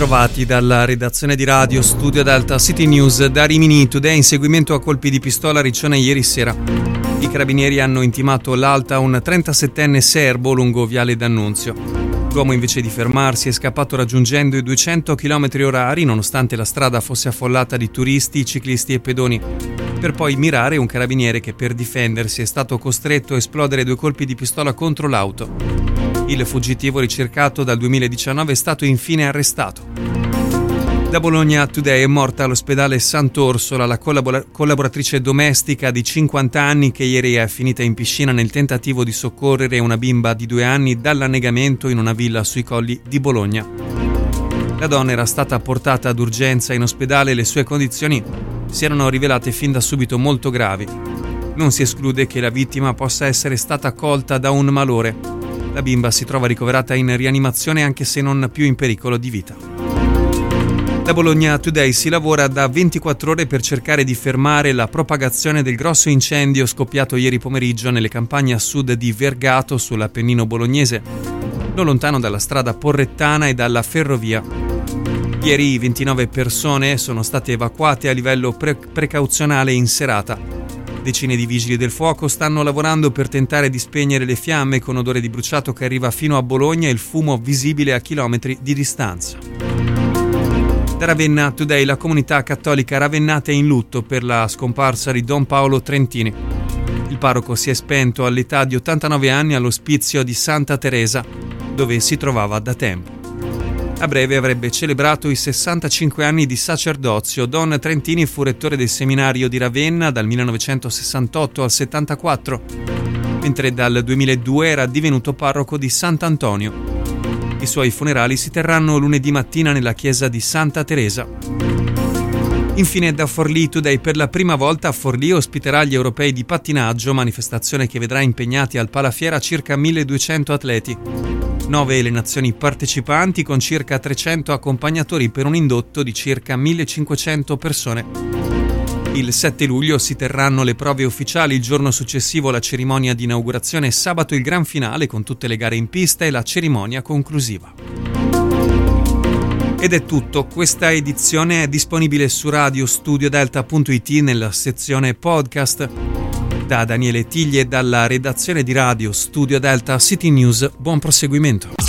Bentrovati dalla redazione di Radio Studio Delta City News da Rimini Today. Inseguimento a colpi di pistola a Riccione ieri sera. I carabinieri hanno intimato l'alta a un 37enne serbo lungo Viale D'Annunzio. L'uomo, invece di fermarsi, è scappato raggiungendo i 200 km/h nonostante la strada fosse affollata di turisti, ciclisti e pedoni, per poi mirare un carabiniere che, per difendersi, è stato costretto a esplodere 2 colpi di pistola contro l'auto. Il fuggitivo, ricercato dal 2019, è stato infine arrestato. Da Bologna Today è morta all'ospedale Sant'Orsola la collaboratrice domestica di 50 anni che ieri è finita in piscina nel tentativo di soccorrere una bimba di 2 anni dall'annegamento in una villa sui colli di Bologna. La donna era stata portata d'urgenza in ospedale e le sue condizioni si erano rivelate fin da subito molto gravi. Non si esclude che la vittima possa essere stata colta da un malore. La bimba si trova ricoverata in rianimazione anche se non più in pericolo di vita. Da Bologna Today si lavora da 24 ore per cercare di fermare la propagazione del grosso incendio scoppiato ieri pomeriggio nelle campagne a sud di Vergato sull'Appennino bolognese, non lontano dalla strada porrettana e dalla ferrovia. Ieri 29 persone sono state evacuate a livello precauzionale in serata. Decine di vigili del fuoco stanno lavorando per tentare di spegnere le fiamme con odore di bruciato che arriva fino a Bologna e il fumo visibile a chilometri di distanza. Da Ravenna Today la comunità cattolica ravennata è in lutto per la scomparsa di Don Paolo Trentini. Il parroco si è spento all'età di 89 anni all'ospizio di Santa Teresa, dove si trovava da tempo. A breve avrebbe celebrato i 65 anni di sacerdozio. Don Trentini fu rettore del seminario di Ravenna dal 1968 al 74, mentre dal 2002 era divenuto parroco di Sant'Antonio. I suoi funerali si terranno lunedì mattina nella chiesa di Santa Teresa. Infine da Forlì Today, per la prima volta Forlì ospiterà gli europei di pattinaggio, manifestazione che vedrà impegnati al palafiera circa 1200 atleti. 9 le nazioni partecipanti con circa 300 accompagnatori per un indotto di circa 1500 persone. Il 7 luglio si terranno le prove ufficiali, il giorno successivo la cerimonia di inaugurazione, sabato il gran finale con tutte le gare in pista e la cerimonia conclusiva. Ed è tutto, questa edizione è disponibile su radiostudiodelta.it nella sezione podcast. Da Daniele Tiglie e dalla redazione di Radio Studio Delta City News, buon proseguimento.